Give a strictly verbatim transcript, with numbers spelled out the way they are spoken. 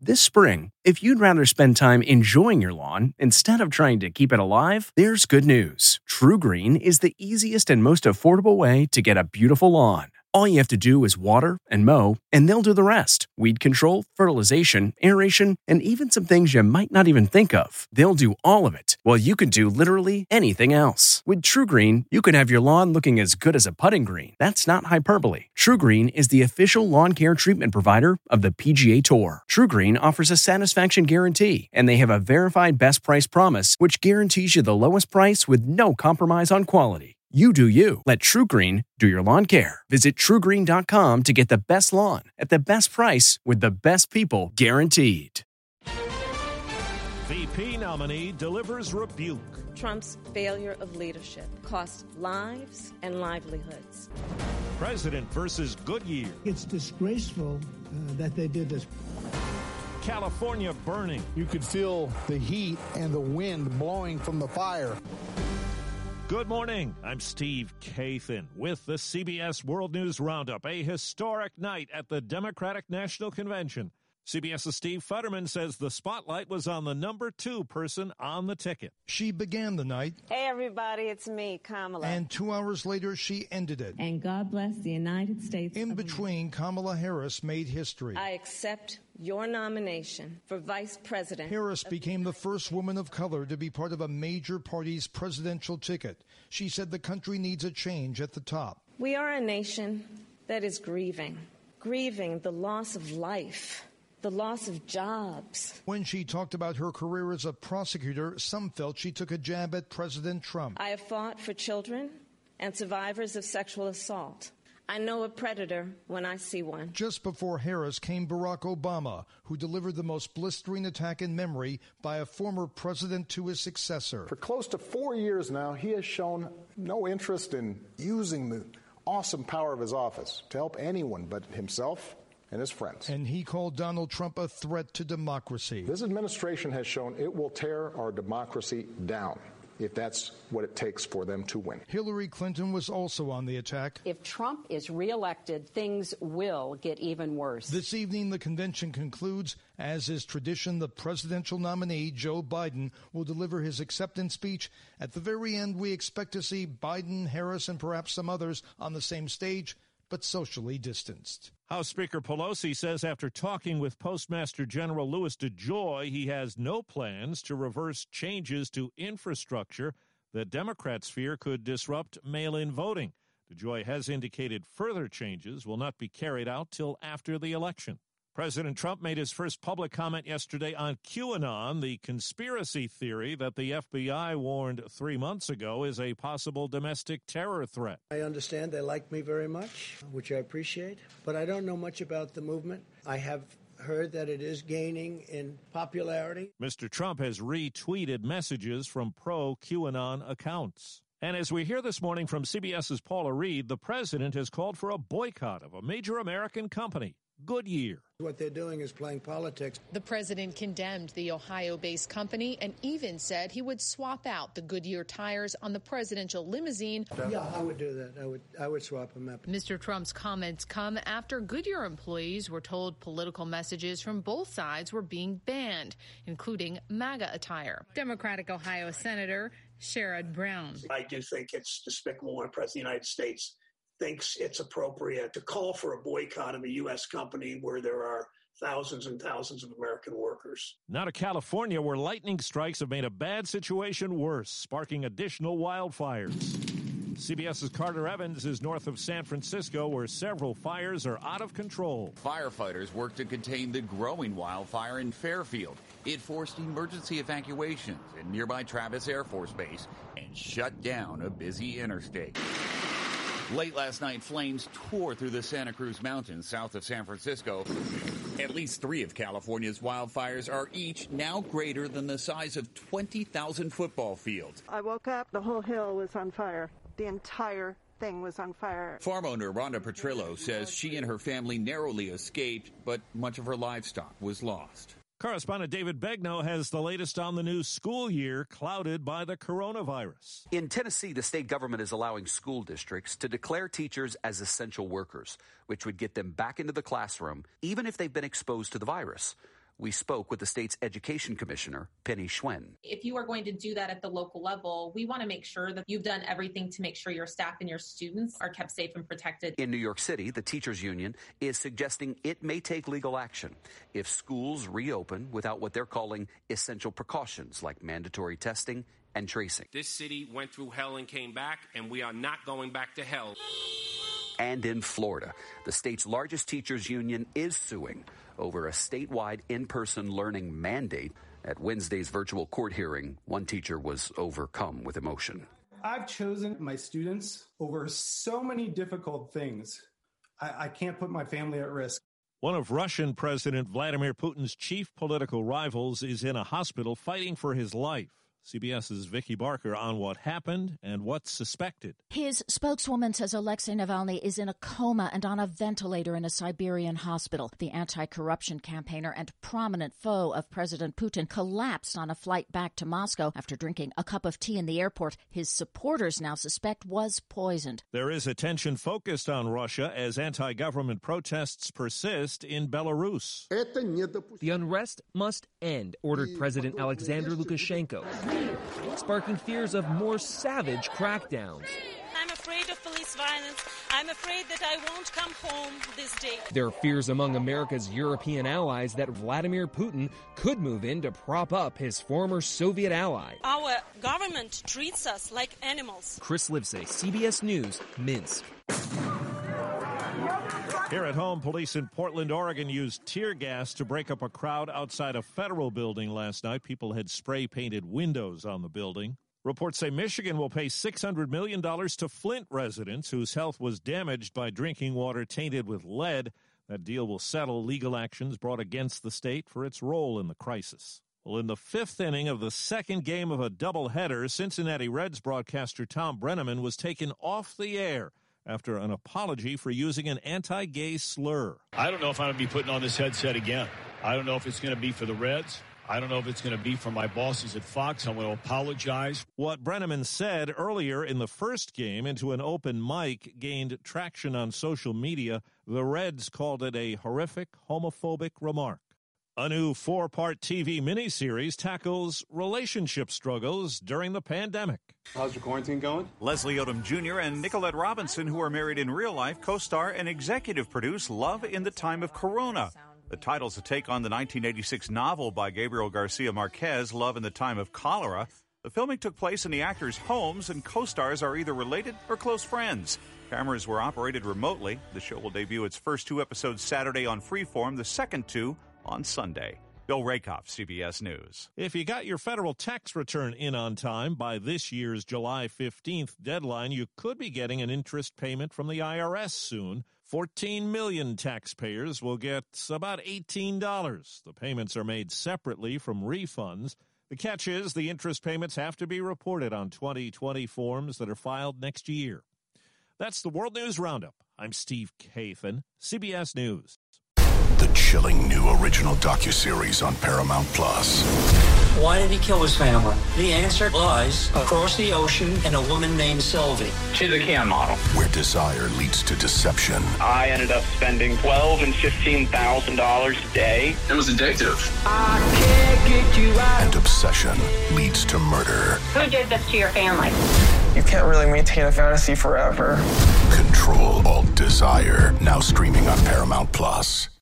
This spring, if you'd rather spend time enjoying your lawn instead of trying to keep it alive, there's good news. TruGreen is the easiest and most affordable way to get a beautiful lawn. All you have to do is water and mow, and they'll do the rest. Weed control, fertilization, aeration, and even some things you might not even think of. They'll do all of it, while you can do literally anything else. With TruGreen, you can have your lawn looking as good as a putting green. That's not hyperbole. TruGreen is the official lawn care treatment provider of the P G A Tour. TruGreen offers a satisfaction guarantee, and they have a verified best price promise, which guarantees you the lowest price with no compromise on quality. You do you. Let TruGreen do your lawn care. Visit True Green dot com to get the best lawn at the best price with the best people guaranteed. V P nominee delivers rebuke. Trump's failure of leadership cost lives and livelihoods. President versus Goodyear. It's disgraceful uh, that they did this. California burning. You could feel the heat and the wind blowing from the fire. Good morning. I'm Steve Kathan with the C B S World News Roundup, a historic night at the Democratic National Convention. CBS's Steve Futterman says the spotlight was on the number two person on the ticket. She began the night. Hey, everybody, it's me, Kamala. And two hours later, she ended it. And God bless the United States. In between, Kamala Harris made history. I accept your nomination for Vice President. Harris became the first woman of color to be part of a major party's presidential ticket. She said the country needs a change at the top. We are a nation that is grieving, grieving the loss of life, the loss of jobs. When she talked about her career as a prosecutor, some felt she took a jab at President Trump. I have fought for children and survivors of sexual assault. I know a predator when I see one. Just before Harris came Barack Obama, who delivered the most blistering attack in memory by a former president to his successor. For close to four years now, he has shown no interest in using the awesome power of his office to help anyone but himself and his friends. And he called Donald Trump a threat to democracy. This administration has shown it will tear our democracy down if that's what it takes for them to win. Hillary Clinton was also on the attack. If Trump is reelected, things will get even worse. This evening, the convention concludes. As is tradition, the presidential nominee, Joe Biden, will deliver his acceptance speech. At the very end, we expect to see Biden, Harris, and perhaps some others on the same stage, but socially distanced. House Speaker Pelosi says after talking with Postmaster General Louis DeJoy, he has no plans to reverse changes to infrastructure that Democrats fear could disrupt mail-in voting. DeJoy has indicated further changes will not be carried out till after the election. President Trump made his first public comment yesterday on QAnon, the conspiracy theory that the F B I warned three months ago is a possible domestic terror threat. I understand they like me very much, which I appreciate, but I don't know much about the movement. I have heard that it is gaining in popularity. Mister Trump has retweeted messages from pro-QAnon accounts. And as we hear this morning from CBS's Paula Reed, the president has called for a boycott of a major American company, Goodyear. What they're doing is playing politics. The president condemned the Ohio-based company and even said he would swap out the Goodyear tires on the presidential limousine. Yeah, I would do that. I would I would swap them out. Mister Trump's comments come after Goodyear employees were told political messages from both sides were being banned, including MAGA attire. Democratic Ohio Senator Sherrod Brown. I do think it's despicable when a president of the United States thinks it's appropriate to call for a boycott of a U S company where there are thousands and thousands of American workers. Now to California, where lightning strikes have made a bad situation worse, sparking additional wildfires. CBS's Carter Evans is north of San Francisco, where several fires are out of control. Firefighters work to contain the growing wildfire in Fairfield. It forced emergency evacuations in nearby Travis Air Force Base and shut down a busy interstate. Late last night, flames tore through the Santa Cruz Mountains south of San Francisco. At least three of California's wildfires are each now greater than the size of twenty thousand football fields. I woke up, the whole hill was on fire. The entire thing was on fire. Farm owner Rhonda Petrillo says she and her family narrowly escaped, but much of her livestock was lost. Correspondent David Begnaud has the latest on the new school year clouded by the coronavirus. In Tennessee, the state government is allowing school districts to declare teachers as essential workers, which would get them back into the classroom, even if they've been exposed to the virus. We spoke with the state's education commissioner, Penny Schwen. If you are going to do that at the local level, we want to make sure that you've done everything to make sure your staff and your students are kept safe and protected. In New York City, the teachers union is suggesting it may take legal action if schools reopen without what they're calling essential precautions like mandatory testing and tracing. This city went through hell and came back, and we are not going back to hell. And in Florida, the state's largest teachers union is suing over a statewide in-person learning mandate. At Wednesday's virtual court hearing, one teacher was overcome with emotion. I've chosen my students over so many difficult things. I, I can't put my family at risk. One of Russian President Vladimir Putin's chief political rivals is in a hospital fighting for his life. CBS's Vicky Barker on what happened and what's suspected. His spokeswoman says Alexei Navalny is in a coma and on a ventilator in a Siberian hospital. The anti-corruption campaigner and prominent foe of President Putin collapsed on a flight back to Moscow after drinking a cup of tea in the airport his supporters now suspect was poisoned. There is attention focused on Russia as anti-government protests persist in Belarus. The unrest must end, ordered President Alexander Lukashenko, sparking fears of more savage crackdowns. I'm afraid of police violence. I'm afraid that I won't come home this day. There are fears among America's European allies that Vladimir Putin could move in to prop up his former Soviet ally. Our government treats us like animals. Chris Livesay, C B S News, Minsk. Here at home, police in Portland, Oregon used tear gas to break up a crowd outside a federal building last night. People had spray-painted windows on the building. Reports say Michigan will pay six hundred million dollars to Flint residents whose health was damaged by drinking water tainted with lead. That deal will settle legal actions brought against the state for its role in the crisis. Well, in the fifth inning of the second game of a doubleheader, Cincinnati Reds broadcaster Tom Brenneman was taken off the air after an apology for using an anti-gay slur. I don't know if I'm going to be putting on this headset again. I don't know if it's going to be for the Reds. I don't know if it's going to be for my bosses at Fox. I'm going to apologize. What Brenneman said earlier in the first game into an open mic gained traction on social media. The Reds called it a horrific, homophobic remark. A new four-part T V miniseries tackles relationship struggles during the pandemic. How's your quarantine going? Leslie Odom Junior and Nicolette Robinson, who are married in real life, co-star and executive produce Love in the Time of Corona. The title's a take on the nineteen eighty-six novel by Gabriel Garcia Marquez, Love in the Time of Cholera. The filming took place in the actors' homes, and co-stars are either related or close friends. Cameras were operated remotely. The show will debut its first two episodes Saturday on Freeform, the second two on Sunday. Bill Rakoff, C B S News. If you got your federal tax return in on time by this year's July fifteenth deadline, you could be getting an interest payment from the I R S soon. fourteen million taxpayers will get about eighteen dollars. The payments are made separately from refunds. The catch is the interest payments have to be reported on twenty twenty forms that are filed next year. That's the World News Roundup. I'm Steve Kathan, C B S News. The chilling new original docuseries on Paramount Plus. Why did he kill his family? The answer lies across the ocean in a woman named Sylvie. She's a Can model. Where desire leads to deception. I ended up spending twelve and fifteen thousand dollars a day. It was addictive. I can't get you out. And obsession leads to murder. Who did this to your family? You can't really maintain a fantasy forever. Control Alt Desire. Now streaming on Paramount Plus.